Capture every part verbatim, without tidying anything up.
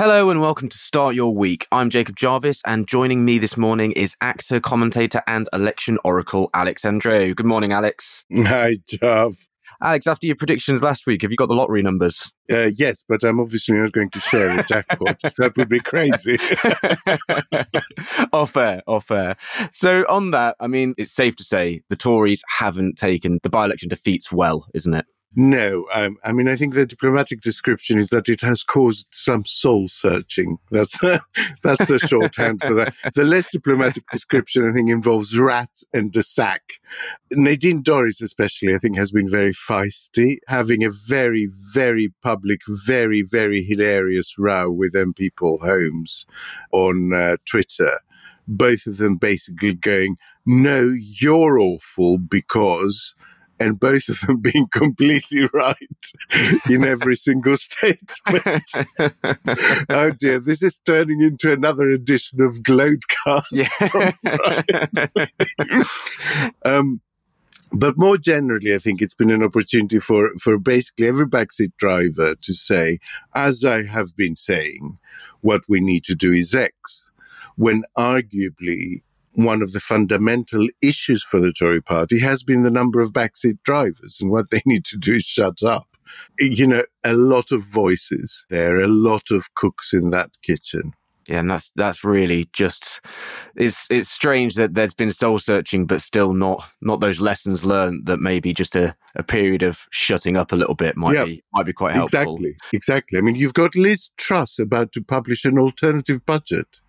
Hello and welcome to Start Your Week. I'm Jacob Jarvis, and joining me this morning is actor, commentator and election oracle Alex Andreou. Good morning, Alex. Hi, Jav. Alex, after your predictions last week, have you got the lottery numbers? Uh, yes, but I'm obviously not going to share a jackpot. That would be crazy. Oh, fair, oh, fair. So on that, I mean, it's safe to say the Tories haven't taken the by-election defeats well, isn't it? No, um, I mean, I think the diplomatic description is that it has caused some soul searching. That's that's the shorthand for that. The less diplomatic description, I think, involves rats and the sack. Nadine Dorries, especially, I think, has been very feisty, having a very, very public, very, very hilarious row with M P Paul Holmes on uh, Twitter. Both of them basically going, no, you're awful because... and both of them being completely right in every single statement. Oh dear, this is turning into another edition of Glodecast. Yeah. um, but more generally, I think it's been an opportunity for, for basically every backseat driver to say, as I have been saying, what we need to do is X, when arguably one of the fundamental issues for the Tory party has been the number of backseat drivers, and what they need to do is shut up. You know, a lot of voices there, a lot of cooks in that kitchen. Yeah, and that's that's really just, it's it's strange that there's been soul searching, but still not not those lessons learned that maybe just a, a period of shutting up a little bit might yeah, be might be quite helpful. Exactly, exactly. I mean, you've got Liz Truss about to publish an alternative budget.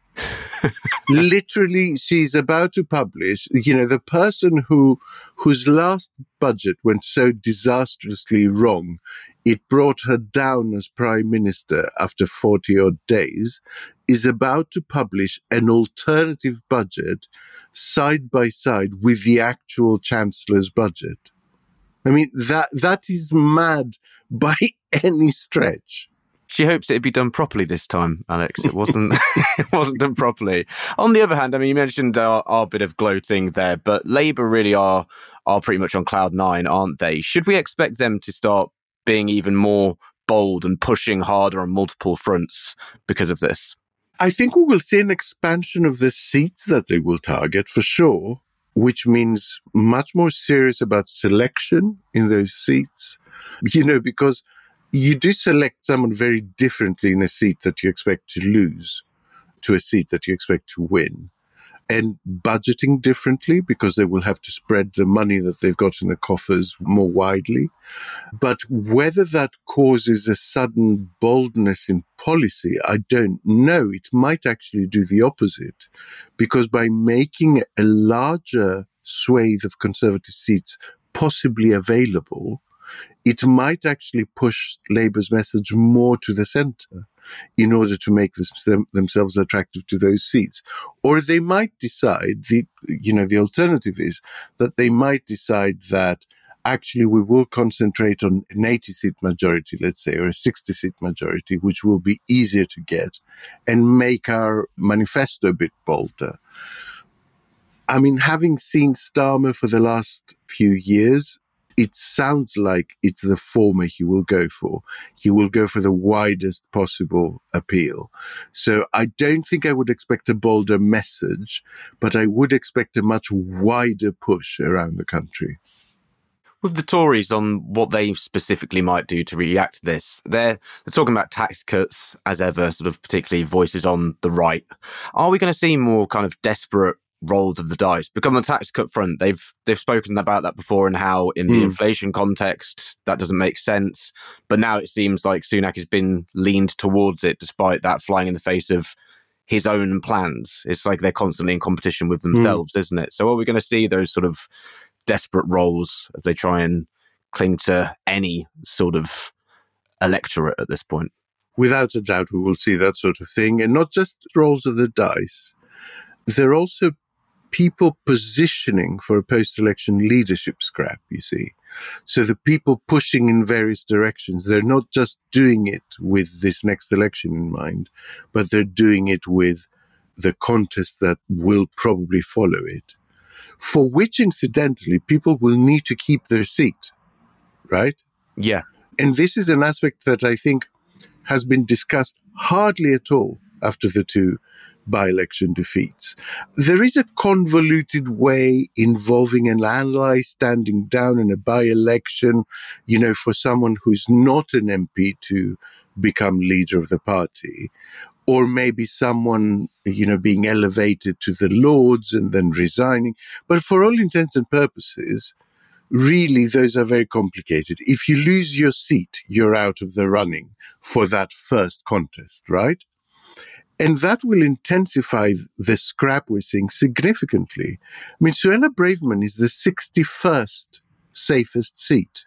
Literally, she's about to publish, you know, the person who whose last budget went so disastrously wrong, it brought her down as prime minister after forty odd days, is about to publish an alternative budget side by side with the actual chancellor's budget. I mean, that that is mad by any stretch. She hopes it'd be done properly this time, Alex. It wasn't it wasn't done properly. On the other hand, I mean, you mentioned our, our bit of gloating there, but Labour really are are pretty much on cloud nine, aren't they? Should we expect them to start being even more bold and pushing harder on multiple fronts because of this? I think we will see an expansion of the seats that they will target for sure, which means much more serious about selection in those seats, you know, because you do select someone very differently in a seat that you expect to lose to a seat that you expect to win. And budgeting differently because they will have to spread the money that they've got in the coffers more widely. But whether that causes a sudden boldness in policy, I don't know. It might actually do the opposite, because by making a larger swathe of Conservative seats possibly available, it might actually push Labour's message more to the centre in order to make this, them, themselves attractive to those seats. Or they might decide, the you know, the alternative is that they might decide that actually we will concentrate on an eighty-seat majority, let's say, or a sixty-seat majority, which will be easier to get, and make our manifesto a bit bolder. I mean, having seen Starmer for the last few years, it sounds like it's the former he will go for. He will go for the widest possible appeal. So I don't think I would expect a bolder message, but I would expect a much wider push around the country. With the Tories on what they specifically might do to react to this, they're, they're talking about tax cuts as ever, sort of particularly voices on the right. Are we going to see more kind of desperate rolls of the dice? Because on the tax cut front, they've they've spoken about that before and how in the mm. inflation context that doesn't make sense. But now it seems like Sunak has been leaned towards it, despite that flying in the face of his own plans. It's like they're constantly in competition with themselves, mm. isn't it? So are we going to see those sort of desperate rolls as they try and cling to any sort of electorate at this point? Without a doubt, we will see that sort of thing. And not just rolls of the dice. They're also people positioning for a post-election leadership scrap, you see. So the people pushing in various directions, they're not just doing it with this next election in mind, but they're doing it with the contest that will probably follow it, for which, incidentally, people will need to keep their seat, right? Yeah. And this is an aspect that I think has been discussed hardly at all after the two by-election defeats. There is a convoluted way involving an ally standing down in a by-election, you know, for someone who's not an M P to become leader of the party, or maybe someone, you know, being elevated to the Lords and then resigning. But for all intents and purposes, really, those are very complicated. If you lose your seat, you're out of the running for that first contest, right? And that will intensify the scrap we're seeing significantly. I mean, Suella Braverman is the sixty-first safest seat.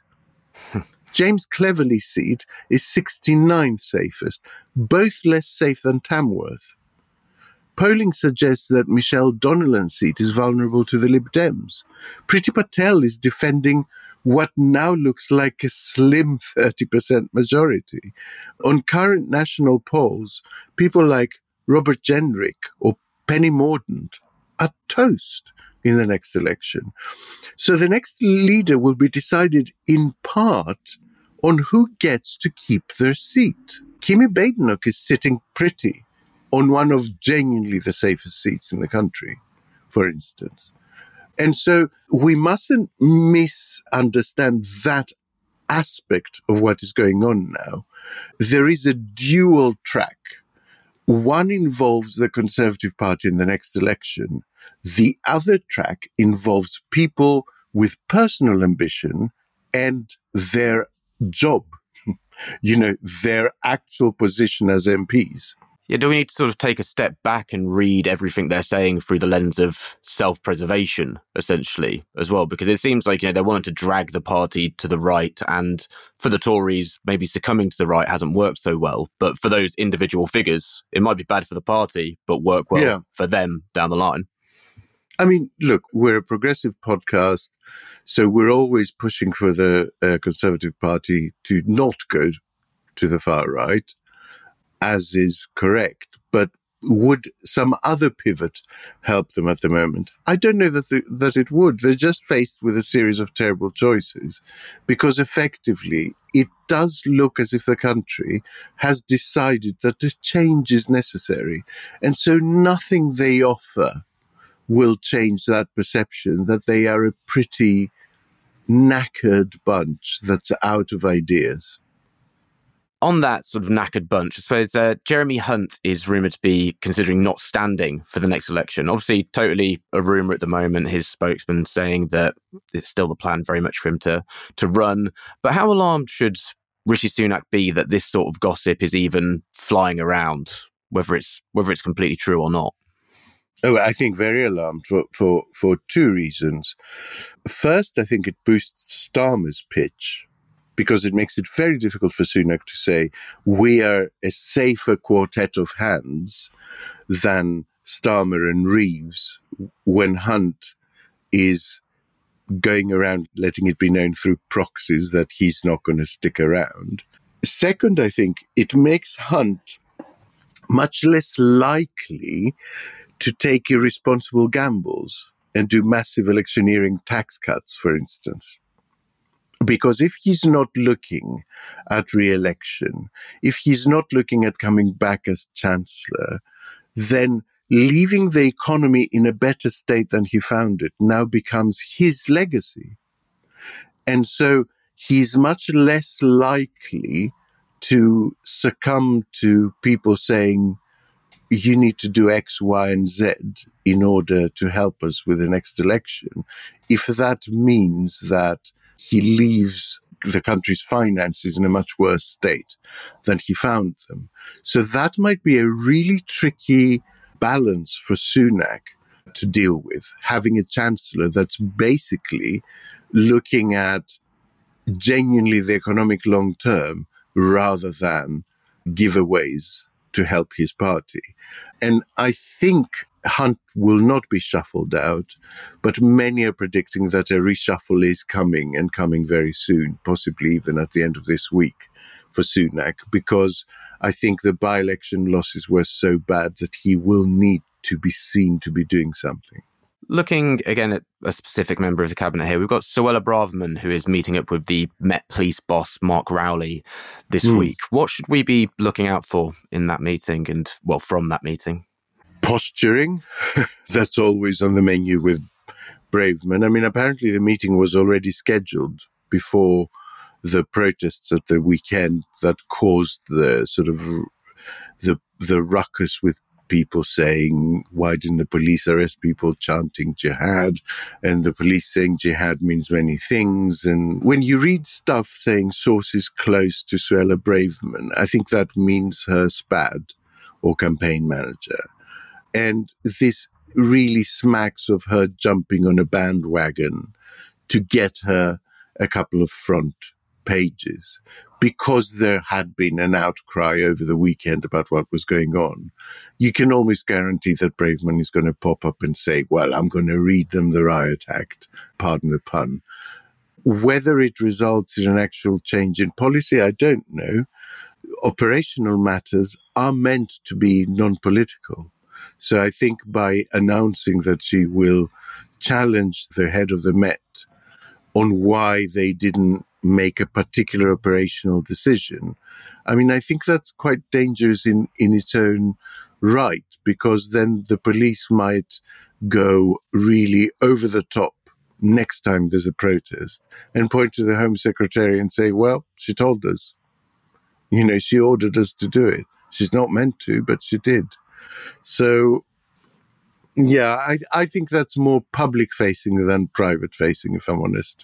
James Cleverly's seat is sixty-ninth safest, both less safe than Tamworth. Polling suggests that Michelle Donnellan's seat is vulnerable to the Lib Dems. Priti Patel is defending what now looks like a slim thirty percent majority. On current national polls, people like Robert Jenrick or Penny Mordaunt are toast in the next election. So the next leader will be decided in part on who gets to keep their seat. Kimi Badenoch is sitting pretty on one of genuinely the safest seats in the country, for instance. And so we mustn't misunderstand that aspect of what is going on now. There is a dual track. One involves the Conservative Party in the next election. The other track involves people with personal ambition and their job, you know, their actual position as M Ps. Yeah, do we need to sort of take a step back and read everything they're saying through the lens of self-preservation, essentially, as well? Because it seems like, you know, they're wanting to drag the party to the right, and for the Tories, maybe succumbing to the right hasn't worked so well. But for those individual figures, it might be bad for the party, but work well yeah. for them down the line. I mean, look, we're a progressive podcast, so we're always pushing for the uh, Conservative Party to not go to the far right, as is correct. But would some other pivot help them at the moment? I don't know that the, that it would. They're just faced with a series of terrible choices, because effectively it does look as if the country has decided that this change is necessary. And so nothing they offer will change that perception that they are a pretty knackered bunch that's out of ideas. On that sort of knackered bunch, I suppose uh, Jeremy Hunt is rumoured to be considering not standing for the next election. Obviously, totally a rumour at the moment. His spokesman saying that it's still the plan very much for him to, to run. But how alarmed should Rishi Sunak be that this sort of gossip is even flying around, whether it's whether it's completely true or not? Oh, I think very alarmed for, for, for two reasons. First, I think it boosts Starmer's pitch, because it makes it very difficult for Sunak to say, we are a safer quartet of hands than Starmer and Reeves, when Hunt is going around letting it be known through proxies that he's not going to stick around. Second, I think it makes Hunt much less likely to take irresponsible gambles and do massive electioneering tax cuts, for instance. Because if he's not looking at re-election, if he's not looking at coming back as Chancellor, then leaving the economy in a better state than he found it now becomes his legacy. And so he's much less likely to succumb to people saying, you need to do X, Y, and Z in order to help us with the next election, if that means that he leaves the country's finances in a much worse state than he found them. So that might be a really tricky balance for Sunak to deal with, having a chancellor that's basically looking at genuinely the economic long term rather than giveaways to help his party. And I think Hunt will not be shuffled out, but many are predicting that a reshuffle is coming and coming very soon, possibly even at the end of this week for Sunak, because I think the by-election losses were so bad that he will need to be seen to be doing something. Looking again at a specific member of the cabinet here, we've got Suella Braverman, who is meeting up with the Met Police boss, Mark Rowley, this Mm. week. What should we be looking out for in that meeting and, well, from that meeting? Posturing. That's always on the menu with Braverman. I mean, apparently the meeting was already scheduled before the protests at the weekend that caused the sort of the the ruckus with people saying, why didn't the police arrest people chanting jihad? And the police saying jihad means many things. And when you read stuff saying sources close to Suella Braverman, I think that means her SPAD or campaign manager. And this really smacks of her jumping on a bandwagon to get her a couple of front pages, because there had been an outcry over the weekend about what was going on. You can almost guarantee that Braverman is going to pop up and say, well, I'm going to read them the riot act, pardon the pun. Whether it results in an actual change in policy, I don't know. Operational matters are meant to be non-political. So I think by announcing that she will challenge the head of the Met on why they didn't make a particular operational decision, I mean, I think that's quite dangerous in, in its own right, because then the police might go really over the top next time there's a protest and point to the Home Secretary and say, well, she told us. You know, she ordered us to do it. She's not meant to, but she did. So, yeah, I, I think that's more public-facing than private-facing, if I'm honest.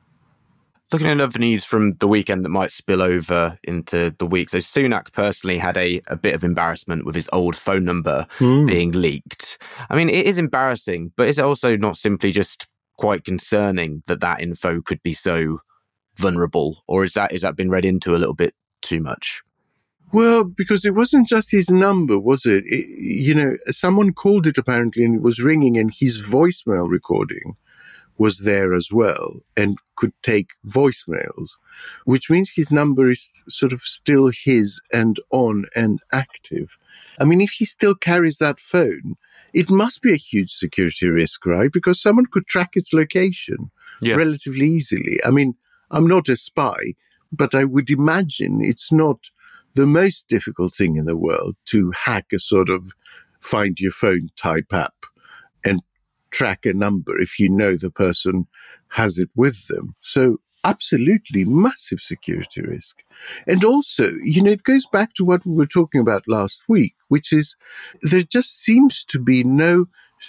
Looking at other news from the weekend that might spill over into the week. So Sunak personally had a, a bit of embarrassment with his old phone number mm. being leaked. I mean, it is embarrassing, but is it also not simply just quite concerning that that info could be so vulnerable? Or is that is that been read into a little bit too much? Well, because it wasn't just his number, was it? it? You know, someone called it apparently and it was ringing, and his voicemail recording was there as well and could take voicemails, which means his number is sort of still his and on and active. I mean, if he still carries that phone, it must be a huge security risk, right? Because someone could track its location yeah. relatively easily. I mean, I'm not a spy, but I would imagine it's not the most difficult thing in the world to hack a sort of find your phone type app and track a number if you know the person has it with them. So absolutely massive security risk. And also, you know, it goes back to what we were talking about last week, which is there just seems to be no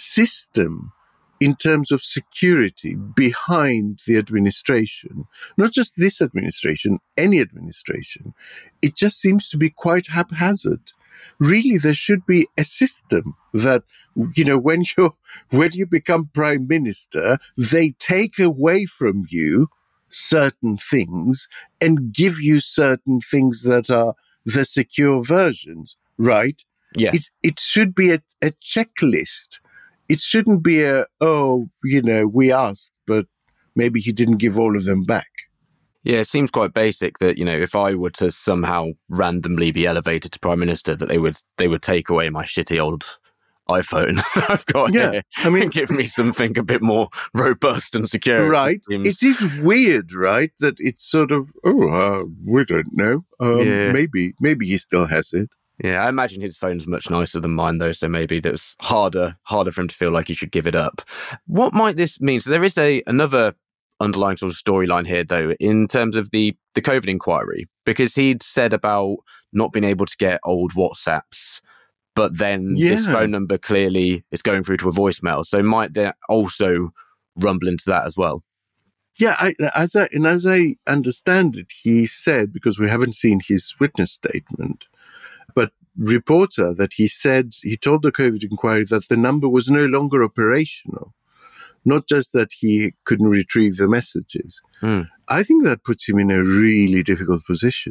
system in terms of security behind the administration. Not just this administration, any administration. It just seems to be quite haphazard. Really, there should be a system that, you know, when you when you become prime minister, they take away from you certain things and give you certain things that are the secure versions, right? Yeah. It it should be a, a checklist. It shouldn't be a, oh, you know, we asked, but maybe he didn't give all of them back. Yeah, it seems quite basic that, you know, if I were to somehow randomly be elevated to Prime Minister, that they would they would take away my shitty old iPhone I've got yeah, here I mean, and give me something a bit more robust and secure. Right. It, it is weird, right, that it's sort of, oh, uh, we don't know. Um, yeah. Maybe, maybe he still has it. Yeah, I imagine his phone's much nicer than mine, though, so maybe that's harder harder for him to feel like he should give it up. What might this mean? So there is a another underlying sort of storyline here, though, in terms of the, the COVID inquiry, because he'd said about not being able to get old WhatsApps, but then yeah. this phone number clearly is going through to a voicemail. So might that also rumble into that as well? Yeah, I, as I, and as I understand it, he said, because we haven't seen his witness statement, but reporter that he said, he told the COVID inquiry that the number was no longer operational, not just that he couldn't retrieve the messages. Mm. I think that puts him in a really difficult position.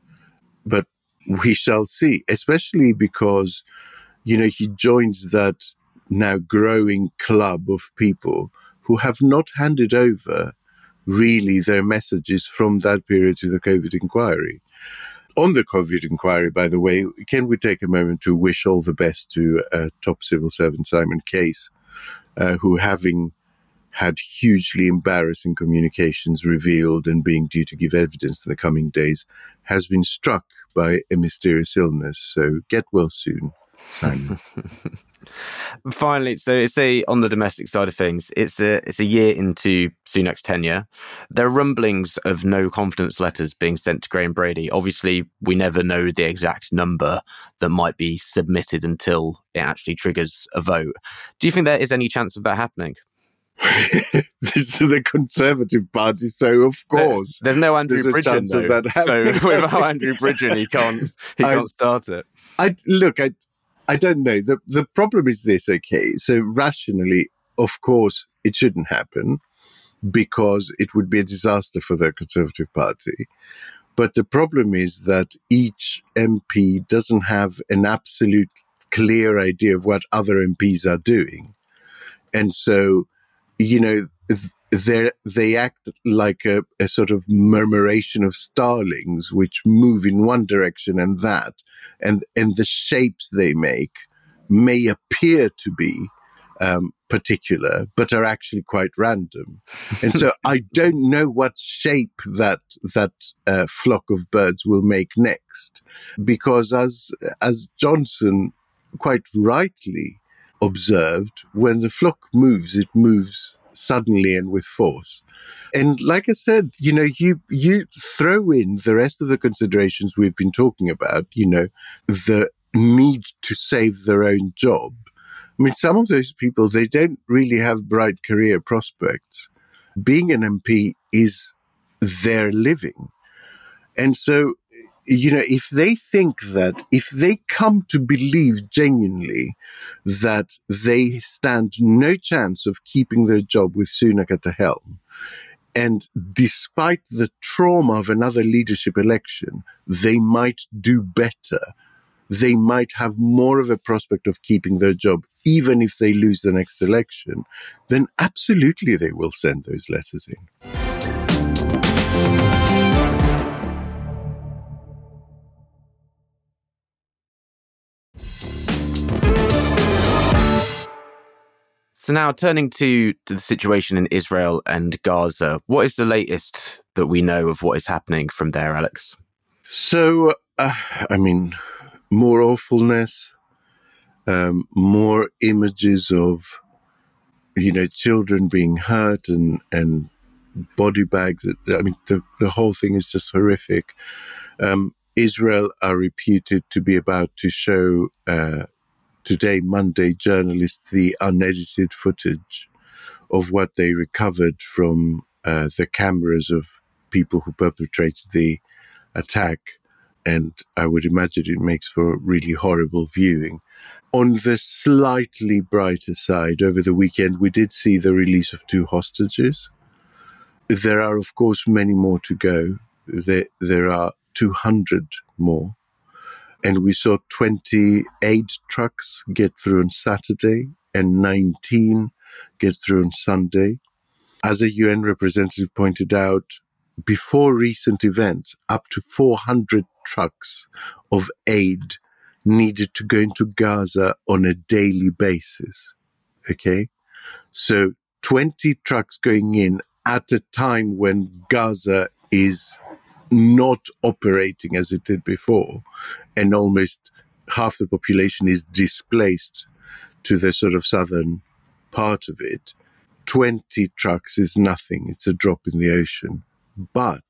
But we shall see, especially because, you know, he joins that now growing club of people who have not handed over really their messages from that period to the COVID inquiry. On the COVID inquiry, by the way, can we take a moment to wish all the best to uh, top civil servant Simon Case, uh, who, having had hugely embarrassing communications revealed and being due to give evidence in the coming days, has been struck by a mysterious illness. So get well soon, Simon. Finally, so it's a on the domestic side of things. It's a it's a year into Sunak's tenure. There are rumblings of no confidence letters being sent to Graham Brady. Obviously, we never know the exact number that might be submitted until it actually triggers a vote. Do you think there is any chance of that happening? This is the Conservative Party, so of course there, there's no Andrew there's Bridgen, a chance of that happening. So without Andrew Bridgen, he can't he I, can't start it. I look, I I don't know. the The problem is this. Okay, so rationally, of course, it shouldn't happen because it would be a disaster for the Conservative Party. But the problem is that each M P doesn't have an absolute clear idea of what other M Ps are doing, and so, you know, they they act like a, a sort of murmuration of starlings, which move in one direction and that, and and the shapes they make may appear to be um, particular, but are actually quite random. And so I don't know what shape that that uh, flock of birds will make next, because as as Johnson quite rightly observed, when the flock moves, it moves suddenly and with force. And like I said, you know, you you throw in the rest of the considerations we've been talking about, you know, the need to save their own job. I mean, some of those people, they don't really have bright career prospects. Being an M P is their living. And so, you know, if they think that, if they come to believe genuinely that they stand no chance of keeping their job with Sunak at the helm, and despite the trauma of another leadership election, they might do better, they might have more of a prospect of keeping their job, even if they lose the next election, then absolutely they will send those letters in. So now turning to, to the situation in Israel and Gaza, what is the latest that we know of what is happening from there, Alex? So, uh, I mean, more awfulness, um, more images of, you know, children being hurt and, and body bags. I mean, the, the whole thing is just horrific. Um, Israel are reputed to be about to show uh, today, Monday, journalists the unedited footage of what they recovered from uh, the cameras of people who perpetrated the attack. And I would imagine it makes for really horrible viewing. On the slightly brighter side, over the weekend, we did see the release of two hostages. There are, of course, many more to go. There, there are two hundred more. And we saw twenty-eight trucks get through on Saturday and nineteen get through on Sunday. As a U N representative pointed out, before recent events, up to four hundred trucks of aid needed to go into Gaza on a daily basis. Okay? So twenty trucks going in at a time when Gaza is not operating as it did before, and almost half the population is displaced to the sort of southern part of it. twenty trucks is nothing. It's a drop in the ocean. But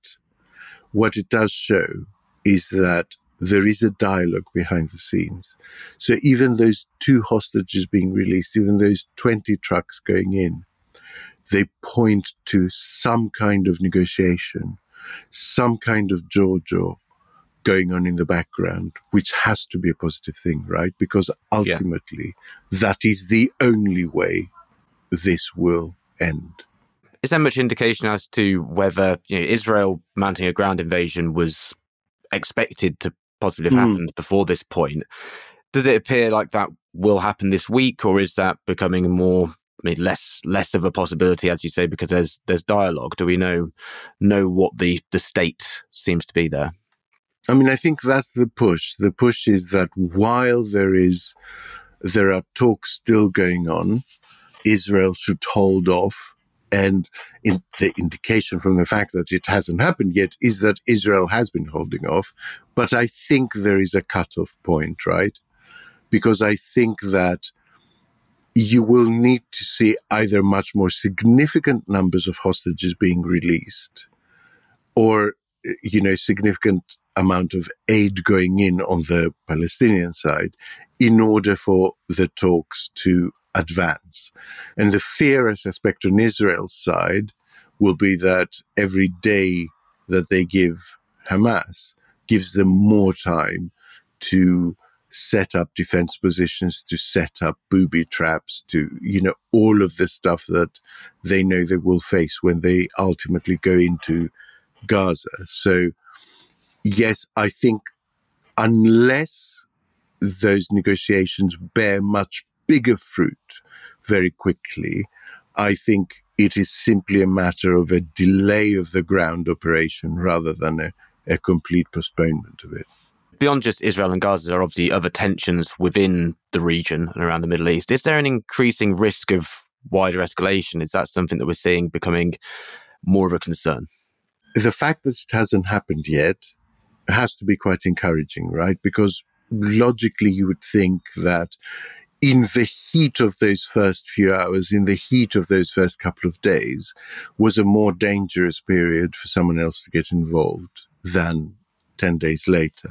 what it does show is that there is a dialogue behind the scenes. So even those two hostages being released, even those twenty trucks going in, they point to some kind of negotiation, some kind of jaw-jaw going on in the background, which has to be a positive thing, right? Because ultimately, yeah. that is the only way this will end. Is there much indication as to whether, you know, Israel mounting a ground invasion was expected to possibly have mm. happened before this point? Does it appear like that will happen this week, or is that becoming more, I mean, less less of a possibility, as you say, because there's there's dialogue? Do we know know what the, the state seems to be there? I mean, I think that's the push. The push is that while there is there are talks still going on, Israel should hold off. And in the indication from the fact that it hasn't happened yet is that Israel has been holding off. But I think there is a cutoff point, right? Because I think that you will need to see either much more significant numbers of hostages being released or, you know, significant amount of aid going in on the Palestinian side in order for the talks to advance. And the fear, I suspect, on Israel's side will be that every day that they give Hamas gives them more time to set up defense positions, to set up booby traps, to, you know, all of the stuff that they know they will face when they ultimately go into Gaza. So, yes, I think unless those negotiations bear much bigger fruit very quickly, I think it is simply a matter of a delay of the ground operation rather than a, a complete postponement of it. Beyond just Israel and Gaza, there are obviously other tensions within the region and around the Middle East. Is there an increasing risk of wider escalation? Is that something that we're seeing becoming more of a concern? The fact that it hasn't happened yet has to be quite encouraging, right? Because logically you would think that in the heat of those first few hours, in the heat of those first couple of days, was a more dangerous period for someone else to get involved than ten days later.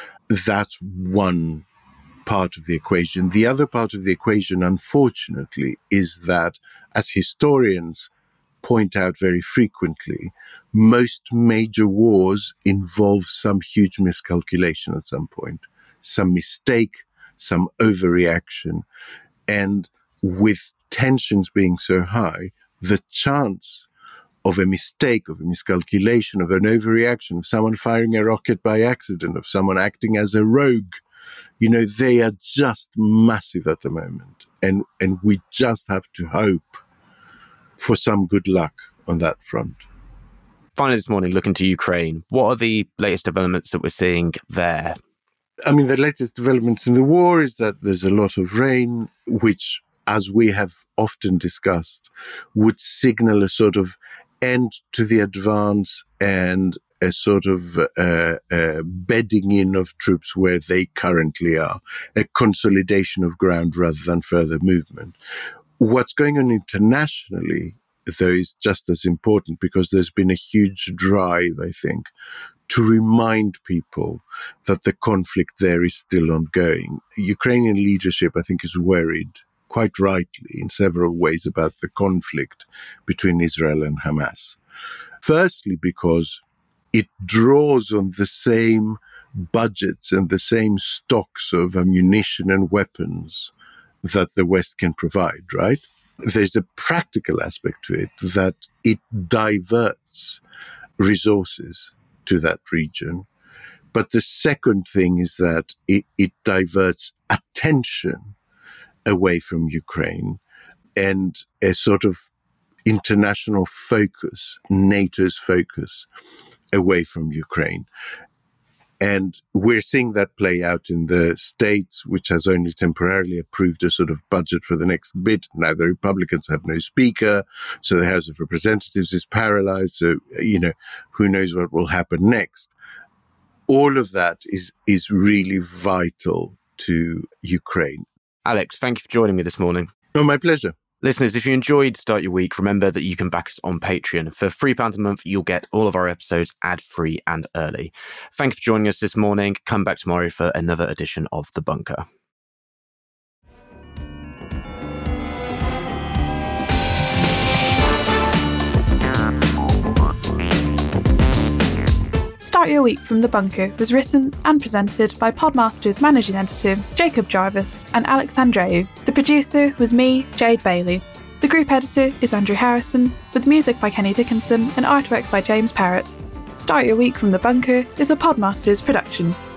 That's one part of the equation. The other part of the equation, unfortunately, is that, as historians point out very frequently, most major wars involve some huge miscalculation at some point, some mistake, some overreaction. And with tensions being so high, the chance of a mistake, of a miscalculation, of an overreaction, of someone firing a rocket by accident, of someone acting as a rogue, you know, they are just massive at the moment. And, and we just have to hope for some good luck on that front. Finally this morning, looking to Ukraine, what are the latest developments that we're seeing there? I mean, the latest developments in the war is that there's a lot of rain, which, as we have often discussed, would signal a sort of end to the advance and a sort of uh, uh, bedding in of troops where they currently are, a consolidation of ground rather than further movement. What's going on internationally, though, is just as important because there's been a huge drive, I think, to remind people that the conflict there is still ongoing. Ukrainian leadership, I think, is worried, quite rightly, in several ways about the conflict between Israel and Hamas. Firstly, because it draws on the same budgets and the same stocks of ammunition and weapons that the West can provide, right? There's a practical aspect to it that it diverts resources to that region. But the second thing is that it, it diverts attention away from Ukraine and a sort of international focus, NATO's focus, away from Ukraine. And we're seeing that play out in the States, which has only temporarily approved a sort of budget for the next bit. Now, the Republicans have no speaker, so the House of Representatives is paralyzed. So, you know, who knows what will happen next. All of that is, is really vital to Ukraine. Alex, thank you for joining me this morning. Oh, my pleasure. Listeners, if you enjoyed Start Your Week, remember that you can back us on Patreon. For three pounds a month, you'll get all of our episodes ad-free and early. Thank you for joining us this morning. Come back tomorrow for another edition of The Bunker. Start Your Week from The Bunker was written and presented by Podmaster's managing editor, Jacob Jarvis, and Alex Andreou. The producer was me, Jade Bailey. The group editor is Andrew Harrison, with music by Kenny Dickinson and artwork by James Parrott. Start Your Week from The Bunker is a Podmasters production.